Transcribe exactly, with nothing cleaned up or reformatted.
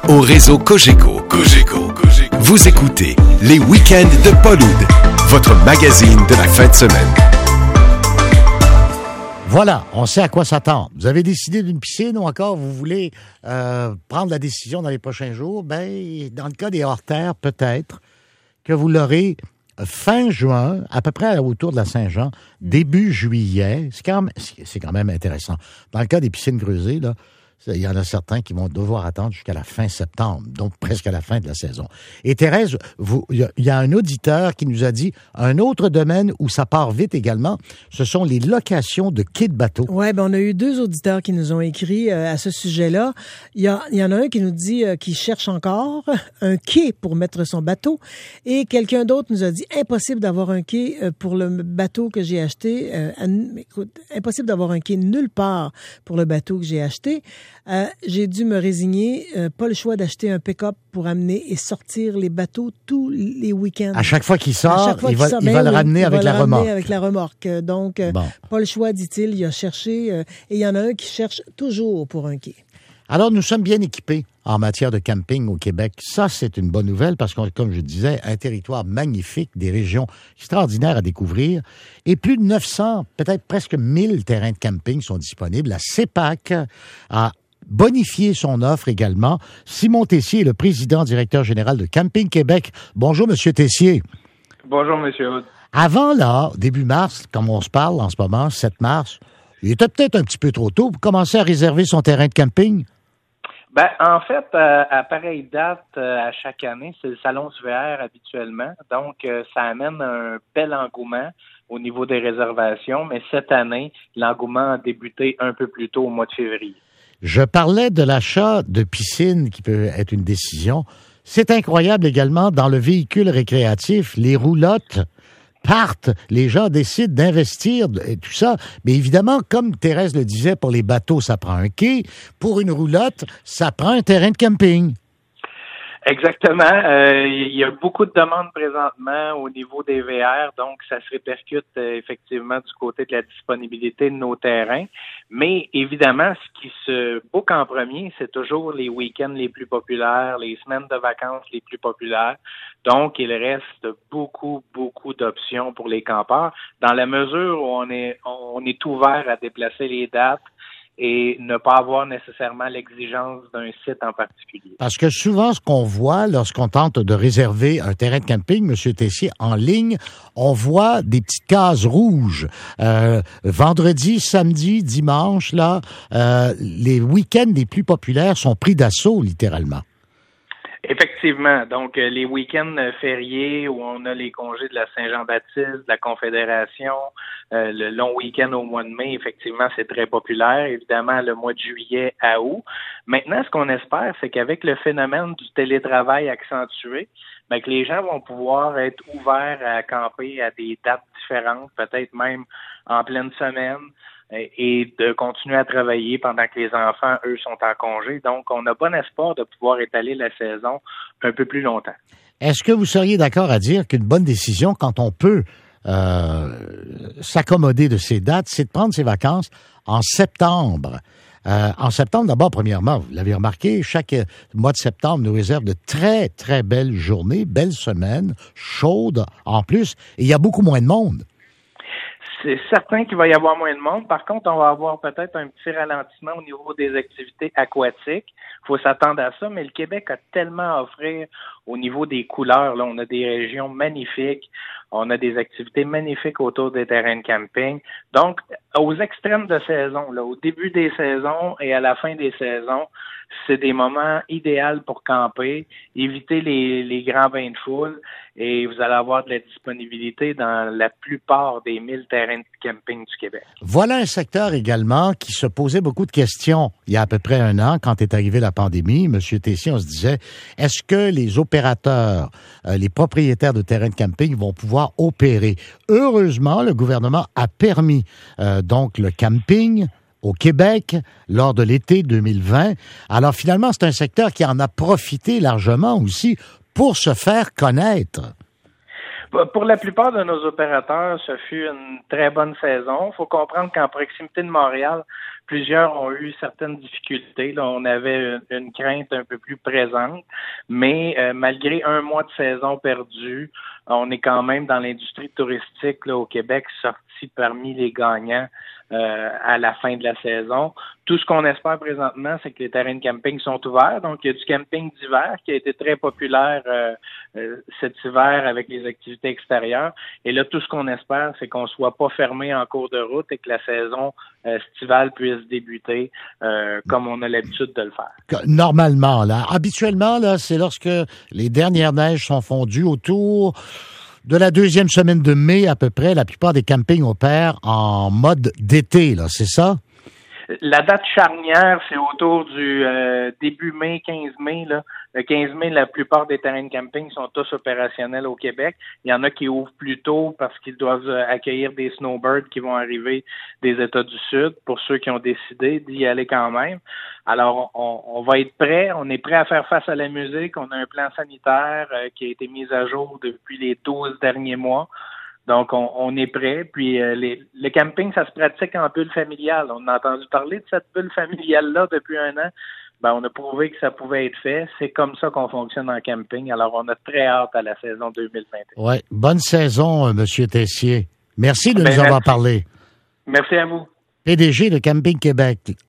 au réseau Cogeco. Cogeco. Cogeco. Vous écoutez les week-ends de Paul Oud, votre magazine de la fin de semaine. Voilà, on sait à quoi s'attendre. Vous avez décidé d'une piscine ou encore vous voulez euh, prendre la décision dans les prochains jours? Ben, dans le cas des hors-terres, peut-être que vous l'aurez fin juin, à peu près autour de la Saint-Jean, début juillet. C'est quand même, c'est quand même intéressant. Dans le cas des piscines creusées, là, il y en a certains qui vont devoir attendre jusqu'à la fin septembre, donc presque à la fin de la saison. Et Thérèse, vous, il y, y a un auditeur qui nous a dit un autre domaine où ça part vite également, ce sont les locations de quais de bateaux. Oui, ben on a eu deux auditeurs qui nous ont écrit euh, à ce sujet-là. Il y, a, il y en a un qui nous dit euh, qu'il cherche encore un quai pour mettre son bateau et quelqu'un d'autre nous a dit impossible d'avoir un quai euh, pour le bateau que j'ai acheté. Euh, à, écoute, impossible d'avoir un quai nulle part pour le bateau que j'ai acheté. Euh, j'ai dû me résigner, euh, pas le choix d'acheter un pick-up pour amener et sortir les bateaux tous les week-ends. À chaque fois qu'il sort, fois il qu'il va, sort, il ben va le oui, ramener il avec va la le ramener remorque. avec la remorque. Donc, euh, bon. pas le choix, dit-il, il a cherché euh, et il y en a un qui cherche toujours pour un quai. Alors, nous sommes bien équipés en matière de camping au Québec. Ça, c'est une bonne nouvelle parce que, comme je disais, un territoire magnifique, des régions extraordinaires à découvrir et plus de neuf cents, peut-être presque mille terrains de camping sont disponibles. La C E P A C a bonifié son offre également. Simon Tessier est le président directeur général de Camping Québec. Bonjour, Monsieur Tessier. Bonjour, Monsieur Hood. Avant, là, début mars, comme on se parle en ce moment, sept mars, il était peut-être un petit peu trop tôt pour commencer à réserver son terrain de camping. Ben, en fait, euh, à pareille date, euh, à chaque année, c'est le salon du V R habituellement. Donc, euh, ça amène un bel engouement au niveau des réservations. Mais cette année, l'engouement a débuté un peu plus tôt au mois de février. Je parlais de l'achat de piscine qui peut être une décision. C'est incroyable également dans le véhicule récréatif, les roulottes partent, les gens décident d'investir et tout ça. Mais évidemment, comme Thérèse le disait, pour les bateaux, ça prend un quai. Pour une roulotte, ça prend un terrain de camping. Exactement. Euh, il y a beaucoup de demandes présentement au niveau des V R, donc ça se répercute euh, effectivement du côté de la disponibilité de nos terrains. Mais évidemment, ce qui se book en premier, c'est toujours les week-ends les plus populaires, les semaines de vacances les plus populaires. Donc, il reste beaucoup, beaucoup d'options pour les campeurs, dans la mesure où on est, on est ouvert à déplacer les dates et ne pas avoir nécessairement l'exigence d'un site en particulier. Parce que souvent, ce qu'on voit lorsqu'on tente de réserver un terrain de camping, M. Tessier, en ligne, on voit des petites cases rouges. Euh, vendredi, samedi, dimanche, là, euh, les week-ends les plus populaires sont pris d'assaut, littéralement. Effectivement. Donc, euh, les week-ends fériés où on a les congés de la Saint-Jean-Baptiste, de la Confédération, euh, le long week-end au mois de mai, effectivement, c'est très populaire. Évidemment, le mois de juillet à août. Maintenant, ce qu'on espère, c'est qu'avec le phénomène du télétravail accentué, ben, que les gens vont pouvoir être ouverts à camper à des dates différentes, peut-être même en pleine semaine, et de continuer à travailler pendant que les enfants, eux, sont en congé. Donc, on a bon espoir de pouvoir étaler la saison un peu plus longtemps. Est-ce que vous seriez d'accord à dire qu'une bonne décision, quand on peut euh, s'accommoder de ces dates, c'est de prendre ses vacances en septembre? Euh, en septembre, d'abord, premièrement, vous l'avez remarqué, chaque mois de septembre nous réserve de très, très belles journées, belles semaines, chaudes en plus, et il y a beaucoup moins de monde. C'est certain qu'il va y avoir moins de monde. Par contre, on va avoir peut-être un petit ralentissement au niveau des activités aquatiques. Il faut s'attendre à ça, mais le Québec a tellement à offrir au niveau des couleurs. Là, on a des régions magnifiques. On a des activités magnifiques autour des terrains de camping. Donc, aux extrêmes de saison, là, au début des saisons et à la fin des saisons, c'est des moments idéaux pour camper, éviter les, les grands bains de foule et vous allez avoir de la disponibilité dans la plupart des mille terrains de camping du Québec. Voilà un secteur également qui se posait beaucoup de questions il y a à peu près un an quand est arrivée la pandémie. Monsieur Tessier, on se disait, est-ce que les opérateurs, euh, les propriétaires de terrains de camping vont pouvoir opérer? Heureusement, le gouvernement a permis euh, donc le camping au Québec lors de l'été deux mille vingt. Alors finalement, c'est un secteur qui en a profité largement aussi pour se faire connaître. Pour la plupart de nos opérateurs, ce fut une très bonne saison. Il faut comprendre qu'en proximité de Montréal, plusieurs ont eu certaines difficultés. Là, on avait une, une crainte un peu plus présente, mais euh, malgré un mois de saison perdu, on est quand même dans l'industrie touristique là, au Québec sorti parmi les gagnants euh, à la fin de la saison. Tout ce qu'on espère présentement, c'est que les terrains de camping sont ouverts. Donc, il y a du camping d'hiver qui a été très populaire euh, euh, cet hiver avec les activités extérieures. Et là, tout ce qu'on espère, c'est qu'on soit pas fermé en cours de route et que la saison euh, estivale puisse débuter euh, comme on a l'habitude de le faire. Normalement, là. Habituellement, là, c'est lorsque les dernières neiges sont fondues autour de la deuxième semaine de mai, à peu près. La plupart des campings opèrent en mode d'été, là. C'est ça? La date charnière, c'est autour du euh, début mai, quinze mai. Là. Le quinze mai, la plupart des terrains de camping sont tous opérationnels au Québec. Il y en a qui ouvrent plus tôt parce qu'ils doivent accueillir des snowbirds qui vont arriver des États du Sud, pour ceux qui ont décidé d'y aller quand même. Alors, on, on va être prêt. On est prêt à faire face à la musique. On a un plan sanitaire euh, qui a été mis à jour depuis les douze derniers mois. Donc, on, on est prêt. Puis, euh, les, le camping, ça se pratique en bulle familiale. On a entendu parler de cette bulle familiale-là depuis un an. Ben, on a prouvé que ça pouvait être fait. C'est comme ça qu'on fonctionne en camping. Alors, on a très hâte à la saison deux mille vingt et un. Oui. Bonne saison, euh, M. Tessier. Merci de ben, nous avoir merci. parlé. Merci à vous. P D G de Camping Québec.